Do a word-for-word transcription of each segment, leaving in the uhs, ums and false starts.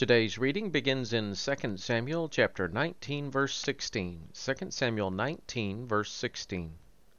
Today's reading begins in Second Samuel chapter nineteen, verse sixteen. Second Samuel nineteen, verse sixteen.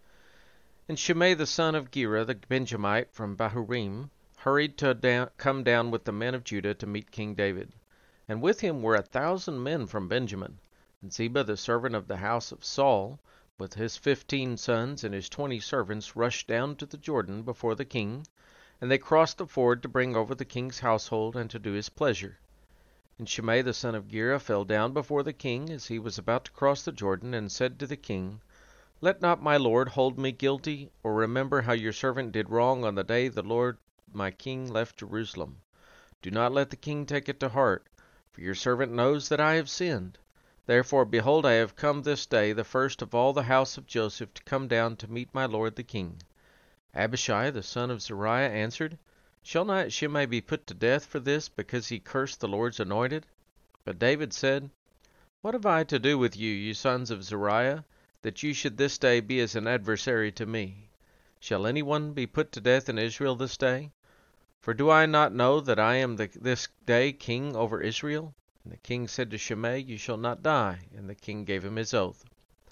And Shimei the son of Gera the Benjamite from Bahurim hurried to down, come down with the men of Judah to meet King David. And with him were a thousand men from Benjamin. And Ziba the servant of the house of Saul, with his fifteen sons and his twenty servants, rushed down to the Jordan before the king, and they crossed the ford to bring over the king's household and to do his pleasure. And Shimei the son of Gera fell down before the king as he was about to cross the Jordan, and said to the king, Let not my lord hold me guilty, or remember how your servant did wrong on the day the Lord my king left Jerusalem. Do not let the king take it to heart, for your servant knows that I have sinned. Therefore, behold, I have come this day, the first of all the house of Joseph, to come down to meet my lord the king. Abishai the son of Zeruiah answered, Shall not Shimei be put to death for this, because he cursed the Lord's anointed? But David said, What have I to do with you, you sons of Zeruiah, that you should this day be as an adversary to me? Shall any one be put to death in Israel this day? For do I not know that I am the, this day king over Israel? And the king said to Shimei, You shall not die. And the king gave him his oath.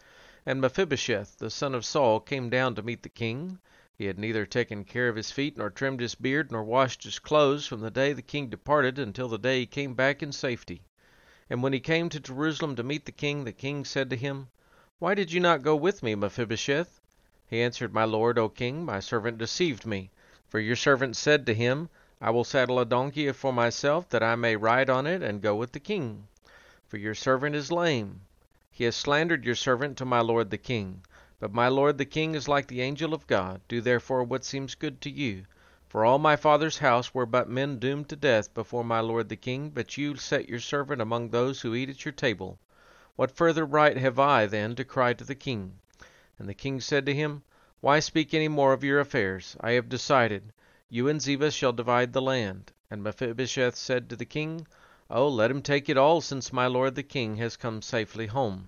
And Mephibosheth, the son of Saul, came down to meet the king. He had neither taken care of his feet, nor trimmed his beard, nor washed his clothes, from the day the king departed until the day he came back in safety. And when he came to Jerusalem to meet the king, the king said to him, Why did you not go with me, Mephibosheth? He answered, My lord, O king, my servant deceived me. For your servant said to him, I will saddle a donkey for myself, that I may ride on it and go with the king. For your servant is lame. He has slandered your servant to my lord the king. But my lord the king is like the angel of God. Do therefore what seems good to you. For all my father's house were but men doomed to death before my lord the king, but you set your servant among those who eat at your table. What further right have I, then, to cry to the king? And the king said to him, Why speak any more of your affairs? I have decided. You and Ziba shall divide the land. And Mephibosheth said to the king, Oh, let him take it all, since my lord the king has come safely home.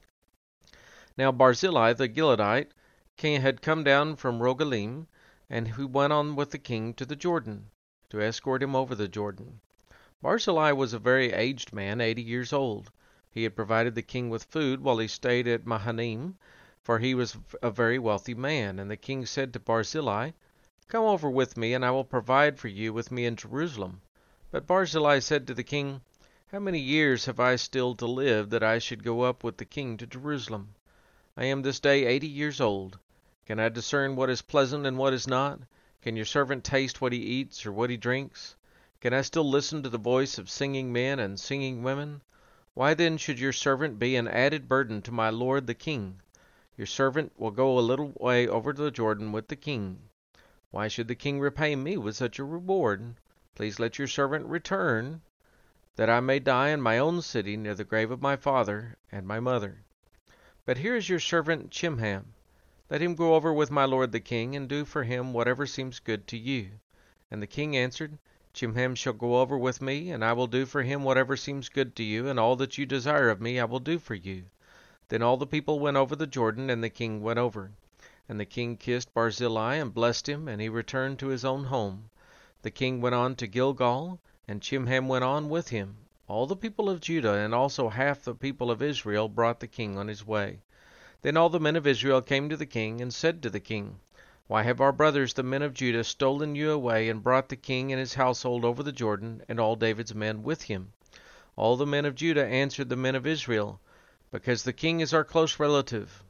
Now Barzillai the Gileadite king had come down from Rogelim, and he went on with the king to the Jordan, to escort him over the Jordan. Barzillai was a very aged man, eighty years old. He had provided the king with food while he stayed at Mahanaim, for he was a very wealthy man. And the king said to Barzillai, Come over with me, and I will provide for you with me in Jerusalem. But Barzillai said to the king, How many years have I still to live, that I should go up with the king to Jerusalem? I am this day eighty years old. Can I discern what is pleasant and what is not? Can your servant taste what he eats or what he drinks? Can I still listen to the voice of singing men and singing women? Why then should your servant be an added burden to my lord the king? Your servant will go a little way over the Jordan with the king. Why should the king repay me with such a reward? Please let your servant return, that I may die in my own city near the grave of my father and my mother. But here is your servant Chimham. Let him go over with my lord the king, and do for him whatever seems good to you. And the king answered, Chimham shall go over with me, and I will do for him whatever seems good to you, and all that you desire of me I will do for you. Then all the people went over the Jordan, and the king went over. And the king kissed Barzillai and blessed him, and he returned to his own home. The king went on to Gilgal, and Chimham went on with him. All the people of Judah and also half the people of Israel brought the king on his way. Then all the men of Israel came to the king and said to the king, Why have our brothers the men of Judah stolen you away and brought the king and his household over the Jordan, and all David's men with him? All the men of Judah answered the men of Israel, Because the king is our close relative.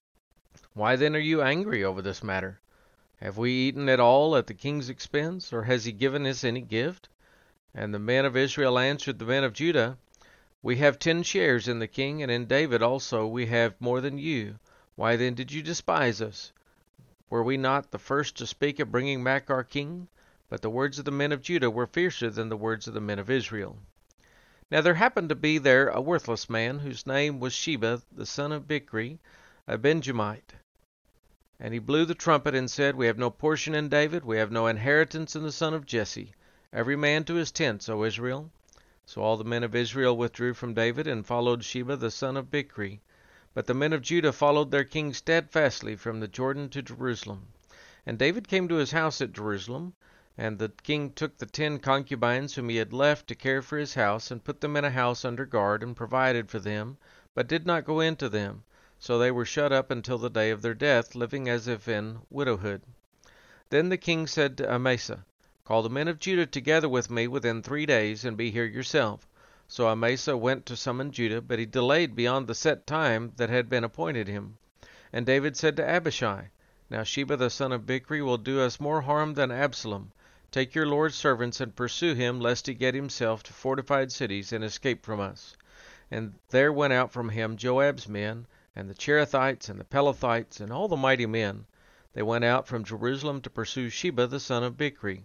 Why then are you angry over this matter? Have we eaten at all at the king's expense, or has he given us any gift? And the men of Israel answered the men of Judah, We have ten shares in the king, and in David also we have more than you. Why then did you despise us? Were we not the first to speak of bringing back our king? But the words of the men of Judah were fiercer than the words of the men of Israel. Now there happened to be there a worthless man, whose name was Sheba, the son of Bichri, a Benjamite. And he blew the trumpet and said, We have no portion in David, we have no inheritance in the son of Jesse. Every man to his tents, O Israel. So all the men of Israel withdrew from David, and followed Sheba the son of Bichri. But the men of Judah followed their king steadfastly from the Jordan to Jerusalem. And David came to his house at Jerusalem, And the king took the ten concubines whom he had left to care for his house, and put them in a house under guard, and provided for them, but did not go into them. So they were shut up until the day of their death, living as if in widowhood. Then the king said to Amasa, Call the men of Judah together with me within three days, and be here yourself. So Amasa went to summon Judah, but he delayed beyond the set time that had been appointed him. And David said to Abishai, Now Sheba the son of Bichri will do us more harm than Absalom. Take your lord's servants and pursue him, lest he get himself to fortified cities and escape from us. And there went out from him Joab's men, and the Cherethites, and the Pelethites, and all the mighty men. They went out from Jerusalem to pursue Sheba the son of Bichri.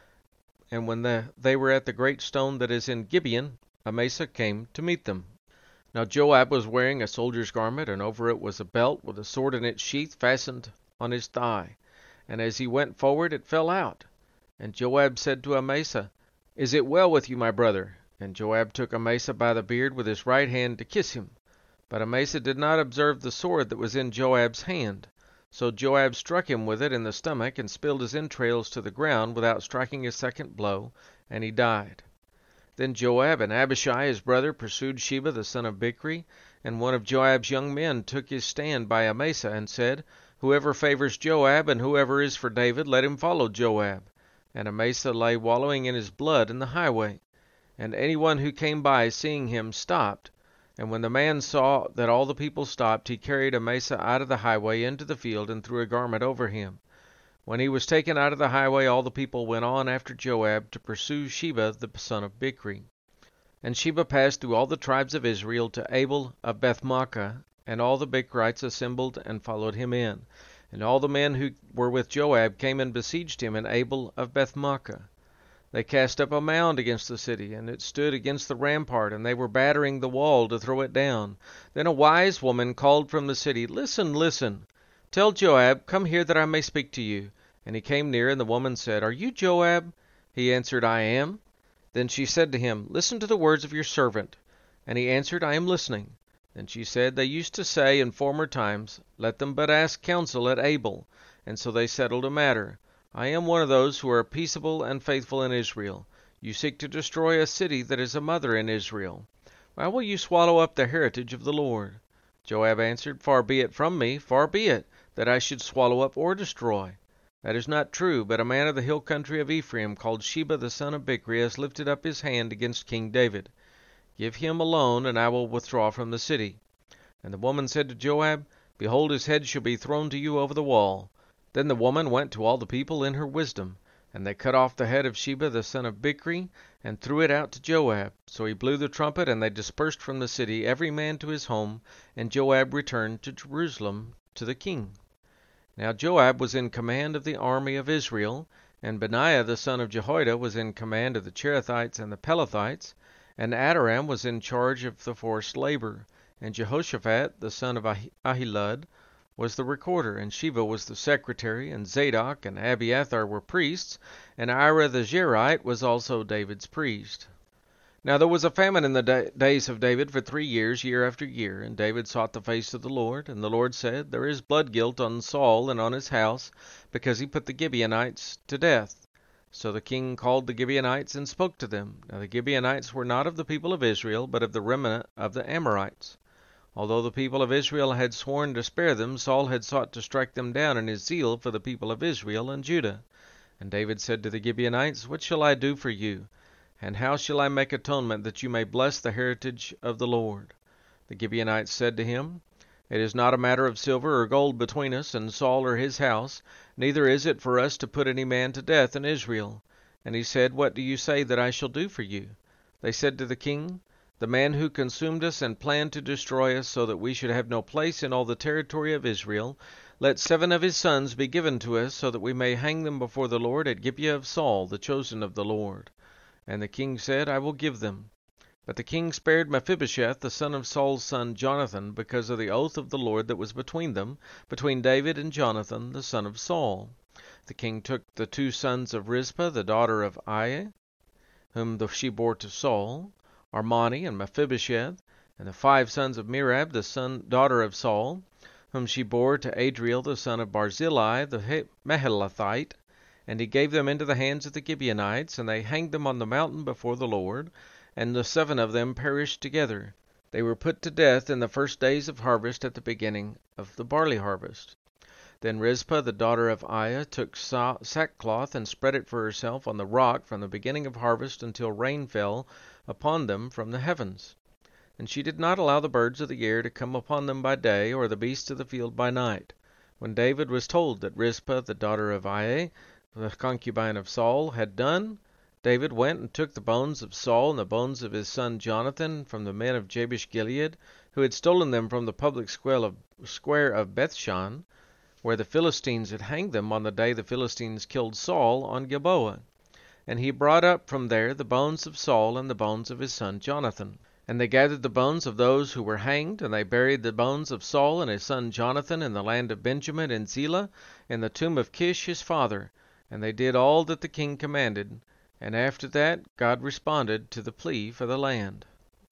And when the, they were at the great stone that is in Gibeon, Amasa came to meet them. Now Joab was wearing a soldier's garment, and over it was a belt with a sword in its sheath fastened on his thigh. And as he went forward, it fell out. And Joab said to Amasa, Is it well with you, my brother? And Joab took Amasa by the beard with his right hand to kiss him. But Amasa did not observe the sword that was in Joab's hand. So Joab struck him with it in the stomach, and spilled his entrails to the ground without striking a second blow, and he died. Then Joab and Abishai his brother pursued Sheba the son of Bichri, and one of Joab's young men took his stand by Amasa, and said, Whoever favors Joab, and whoever is for David, let him follow Joab. And Amasa lay wallowing in his blood in the highway. And anyone who came by, seeing him, stopped. And when the man saw that all the people stopped, he carried Amasa out of the highway into the field, and threw a garment over him. When he was taken out of the highway, all the people went on after Joab to pursue Sheba the son of Bichri. And Sheba passed through all the tribes of Israel to Abel of Bethmaachah, and all the Bichrites assembled and followed him in. And all the men who were with Joab came and besieged him in Abel of Bethmaachah. They cast up a mound against the city, and it stood against the rampart, and they were battering the wall to throw it down. Then a wise woman called from the city, Listen, listen! Tell Joab, Come here that I may speak to you. And he came near, and the woman said, Are you Joab? He answered, I am. Then she said to him, Listen to the words of your servant. And he answered, I am listening. Then she said, They used to say in former times, Let them but ask counsel at Abel. And so they settled a matter. I am one of those who are peaceable and faithful in Israel. You seek to destroy a city that is a mother in Israel. Why will you swallow up the heritage of the Lord? Joab answered, Far be it from me, far be it, that I should swallow up or destroy. That is not true, but a man of the hill country of Ephraim, called Sheba the son of Bichri, has lifted up his hand against King David. Give him alone, and I will withdraw from the city. And the woman said to Joab, Behold, his head shall be thrown to you over the wall. Then the woman went to all the people in her wisdom, and they cut off the head of Sheba the son of Bichri, and threw it out to Joab. So he blew the trumpet, and they dispersed from the city, every man to his home, and Joab returned to Jerusalem to the king. Now Joab was in command of the army of Israel, and Benaiah the son of Jehoiada was in command of the Cherethites and the Pelethites, and Adoram was in charge of the forced labor, and Jehoshaphat the son of Ahilud was the recorder, and Sheva was the secretary, and Zadok and Abiathar were priests, and Ira the Zerite was also David's priest. Now there was a famine in the da- days of David for three years, year after year, and David sought the face of the Lord, and the Lord said, There is blood guilt on Saul and on his house, because he put the Gibeonites to death. So the king called the Gibeonites and spoke to them. Now the Gibeonites were not of the people of Israel, but of the remnant of the Amorites. Although the people of Israel had sworn to spare them, Saul had sought to strike them down in his zeal for the people of Israel and Judah. And David said to the Gibeonites, What shall I do for you? And how shall I make atonement that you may bless the heritage of the Lord? The Gibeonites said to him, It is not a matter of silver or gold between us and Saul or his house, neither is it for us to put any man to death in Israel. And he said, What do you say that I shall do for you? They said to the king, The man who consumed us and planned to destroy us so that we should have no place in all the territory of Israel, let seven of his sons be given to us, so that we may hang them before the Lord at Gibeah of Saul, the chosen of the Lord. And the king said, I will give them. But the king spared Mephibosheth, the son of Saul's son Jonathan, because of the oath of the Lord that was between them, between David and Jonathan, the son of Saul. The king took the two sons of Rizpah, the daughter of Aiah, whom she bore to Saul, Armani and Mephibosheth, and the five sons of Merab, the son daughter of Saul, whom she bore to Adriel, the son of Barzillai, the Mahalathite, And he gave them into the hands of the Gibeonites, and they hanged them on the mountain before the Lord, and the seven of them perished together. They were put to death in the first days of harvest at the beginning of the barley harvest. Then Rizpah the daughter of Aiah took sackcloth and spread it for herself on the rock from the beginning of harvest until rain fell upon them from the heavens. And she did not allow the birds of the air to come upon them by day, or the beasts of the field by night. When David was told that Rizpah the daughter of Aiah, the concubine of Saul, had done, David went and took the bones of Saul and the bones of his son Jonathan from the men of Jabesh Gilead, who had stolen them from the public square of, square of Bethshan, where the Philistines had hanged them on the day the Philistines killed Saul on Gilboa. And he brought up from there the bones of Saul and the bones of his son Jonathan. And they gathered the bones of those who were hanged, and they buried the bones of Saul and his son Jonathan in the land of Benjamin in Zelah, in the tomb of Kish his father. And they did all that the king commanded. And after that, God responded to the plea for the land.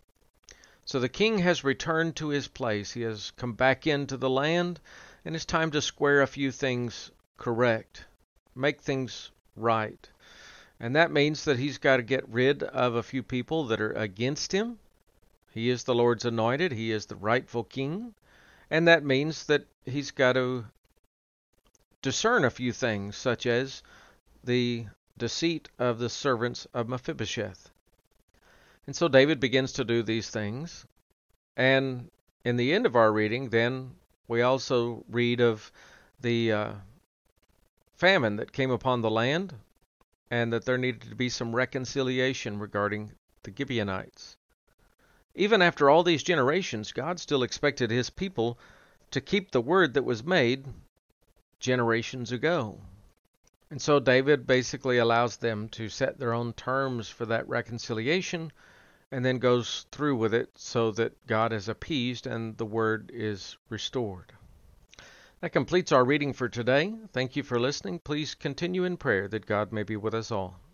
So the king has returned to his place. He has come back into the land, and it's time to square a few things correct, make things right. And that means that he's got to get rid of a few people that are against him. He is the Lord's anointed. He is the rightful king. And that means that he's got to discern a few things, such as the deceit of the servants of Mephibosheth. And so David begins to do these things. And in the end of our reading, then, we also read of the uh, famine that came upon the land, and that there needed to be some reconciliation regarding the Gibeonites. Even after all these generations, God still expected his people to keep the word that was made generations ago. And so David basically allows them to set their own terms for that reconciliation, and then goes through with it so that God is appeased and the word is restored. That completes our reading for today. Thank you for listening. Please continue in prayer that God may be with us all.